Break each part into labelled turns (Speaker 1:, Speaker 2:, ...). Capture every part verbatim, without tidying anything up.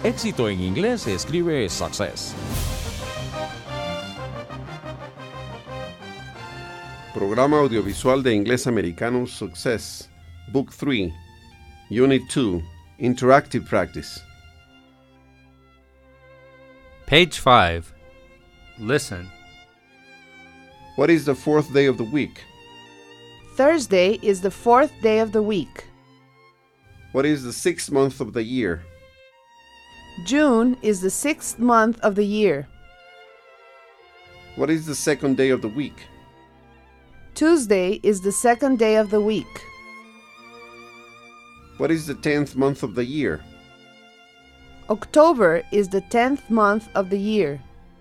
Speaker 1: Éxito en inglés se escribe success.
Speaker 2: Programa audiovisual de inglés americano Success, Book three, Unit two, Interactive Practice.
Speaker 3: Page five. Listen.
Speaker 2: What is the fourth day of the week?
Speaker 4: Thursday is the fourth day of the week.
Speaker 2: What is the sixth month of the year?
Speaker 4: June is the sixth month of the year.
Speaker 2: What is the second day of the week?
Speaker 4: Tuesday is the second day of the week.
Speaker 2: What is the tenth month of the year?
Speaker 4: October is the tenth month of the year.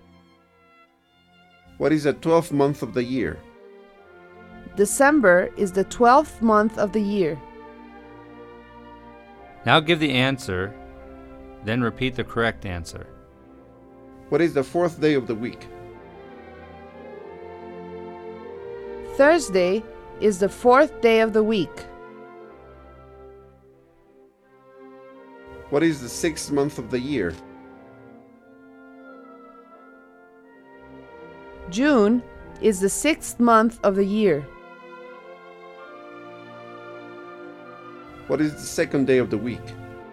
Speaker 2: What is the twelfth month of the year?
Speaker 4: December is the twelfth month of the year.
Speaker 3: Now give the answer, then repeat the correct answer.
Speaker 2: What is the fourth day of the week?
Speaker 4: Thursday is the fourth day of the week.
Speaker 2: What is the sixth month of the year?
Speaker 4: June is the sixth month of the year.
Speaker 2: What is the second day of the week?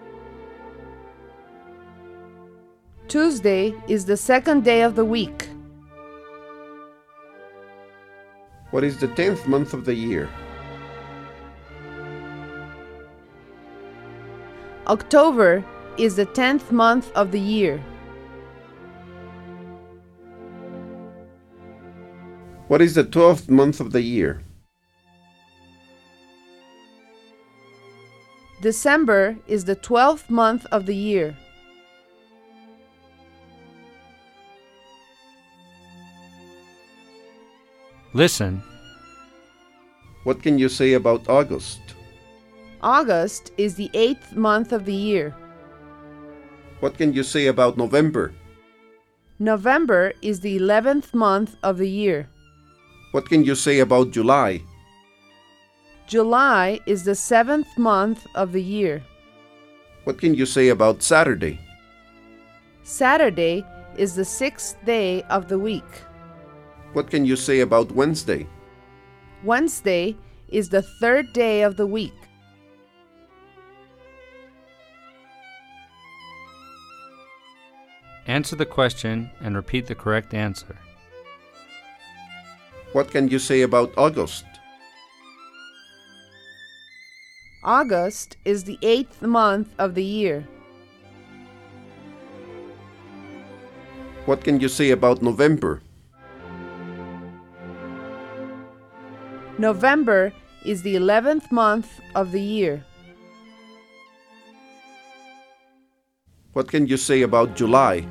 Speaker 4: Tuesday is the second day of the week.
Speaker 2: What is the tenth month of the year?
Speaker 4: October is the tenth month of the year.
Speaker 2: What is the twelfth month of the year?
Speaker 4: December is the twelfth month of the year.
Speaker 3: Listen.
Speaker 2: What can you say about August?
Speaker 4: August is the eighth month of the year.
Speaker 2: What can you say about November?
Speaker 4: November is the eleventh month of the year.
Speaker 2: What can you say about July?
Speaker 4: July is the seventh month of the year.
Speaker 2: What can you say about Saturday?
Speaker 4: Saturday is the sixth day of the week.
Speaker 2: What can you say about Wednesday?
Speaker 4: Wednesday is the third day of the week.
Speaker 3: Answer the question and repeat the correct answer.
Speaker 2: What can you say about August?
Speaker 4: August is the eighth month of the year.
Speaker 2: What can you say about November?
Speaker 4: November is the eleventh month of the year.
Speaker 2: What can you say about July?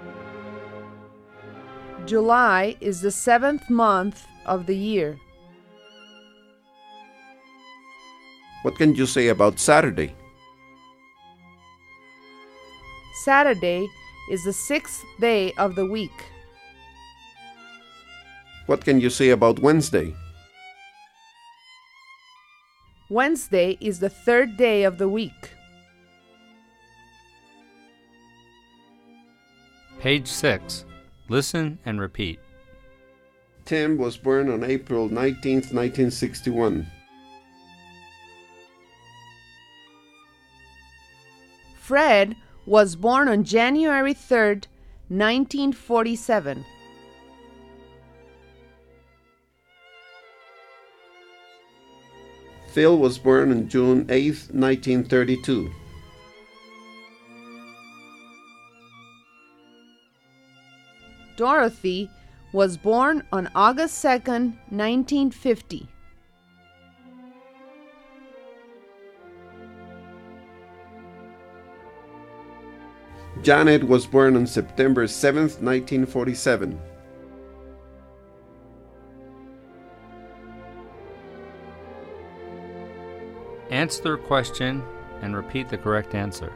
Speaker 4: July is the seventh month of the year.
Speaker 2: What can you say about Saturday?
Speaker 4: Saturday is the sixth day of the week.
Speaker 2: What can you say about Wednesday?
Speaker 4: Wednesday is the third day of the week.
Speaker 3: Page six. Listen and repeat.
Speaker 2: Tim was born on April nineteenth, nineteen sixty-one.
Speaker 4: Fred was born on January third, nineteen forty-seven.
Speaker 2: Phil was born on June eighth, nineteen thirty-two.
Speaker 4: Dorothy was born on August second, nineteen fifty.
Speaker 2: Janet was born on September seventh, nineteen forty-seven.
Speaker 3: Answer the question and repeat the correct answer.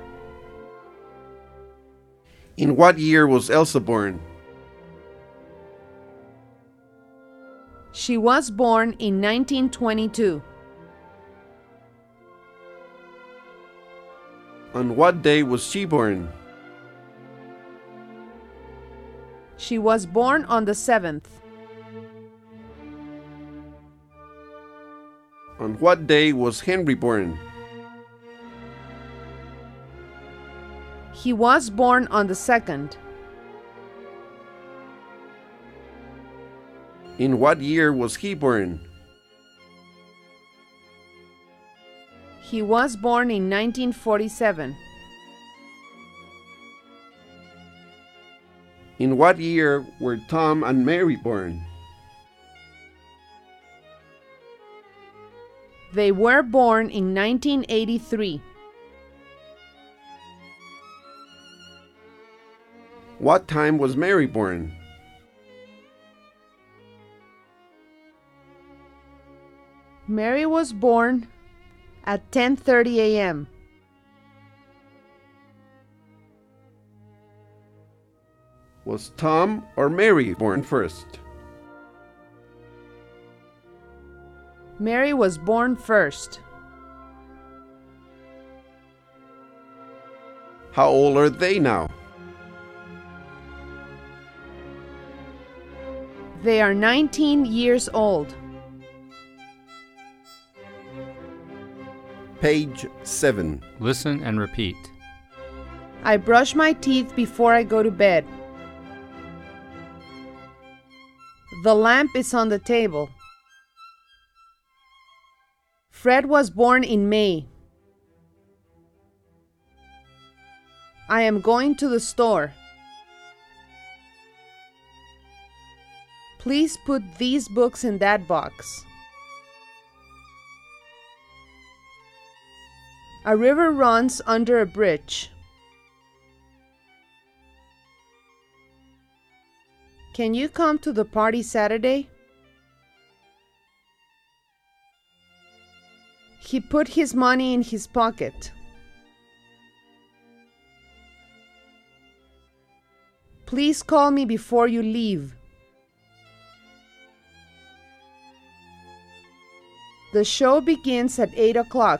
Speaker 2: In what year was Elsa born?
Speaker 4: She was born in nineteen twenty-two.
Speaker 2: On what day was she born?
Speaker 4: She was born on the seventh.
Speaker 2: On what day was Henry born?
Speaker 4: He was born on the second.
Speaker 2: In what year was he born?
Speaker 4: He was born in nineteen forty-seven.
Speaker 2: In what year were Tom and Mary born?
Speaker 4: They were born in nineteen eighty-three.
Speaker 2: What time was Mary born?
Speaker 4: Mary was born at ten thirty a m
Speaker 2: Was Tom or Mary born first?
Speaker 4: Mary was born first.
Speaker 2: How old are they now?
Speaker 4: They are nineteen years old.
Speaker 2: Page seven.
Speaker 3: Listen and repeat.
Speaker 4: I brush my teeth before I go to bed. The lamp is on the table. Fred was born in May. I am going to the store. Please put these books in that box. A river runs under a bridge. Can you come to the party Saturday? He put his money in his pocket. Please call me before you leave. The show begins at eight o'clock.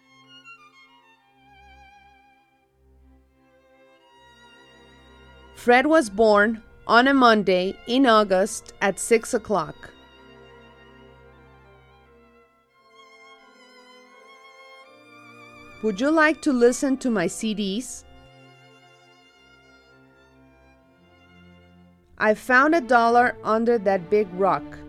Speaker 4: Fred was born on a Monday in August at six o'clock. Would you like to listen to my C Ds? I found a dollar under that big rock.